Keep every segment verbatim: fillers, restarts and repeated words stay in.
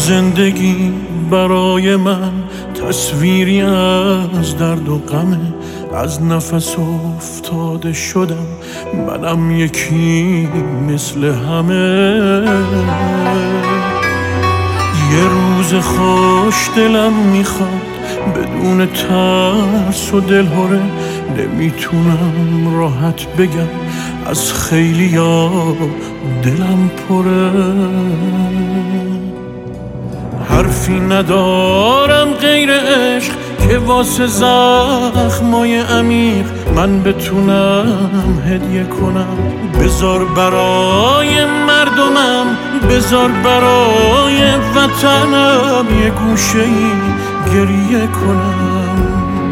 زندگی برای من تصویری از درد و غمه. از نفس افتاده شدم، منم یکی مثل همه. یه روز خوش دلم میخواد بدون ترس و دلهره. نمیتونم راحت بگم از خیلیا دلم پره. حرفی ندارم غیر عشق که واسه زخمای عمیق من بتونم هدیه کنم. بذار برای مردمم، بذار برای وطنم یه گوشه‌ای گریه کنم.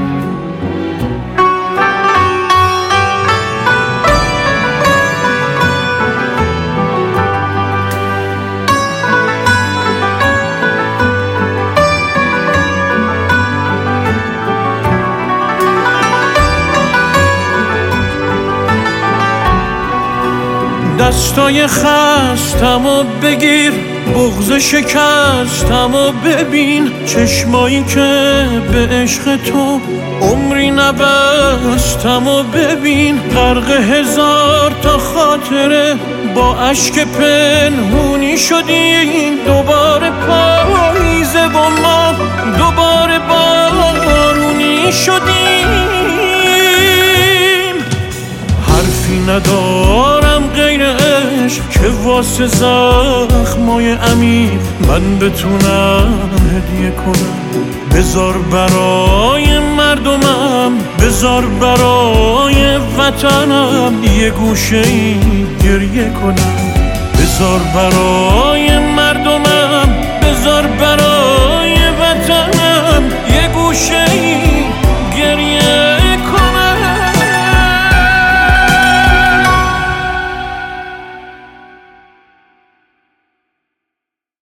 دستای خستم و بگیر، بغض شکستم و ببین. چشمایی که به عشق تو عمری نبستم و ببین. غرق هزار تا خاطره با اشک پنهونی شدیم. دوباره پاییزه و ما دوباره بارونی شدیم. حرفی ندارم غیر عشق که واسه زخمای عمیق من بتونم هدیه کنم. بذار برای مردمم، بذار برای وطنم یه گوشه‌ای گریه کنم. بذار برای مردمم، بذار برای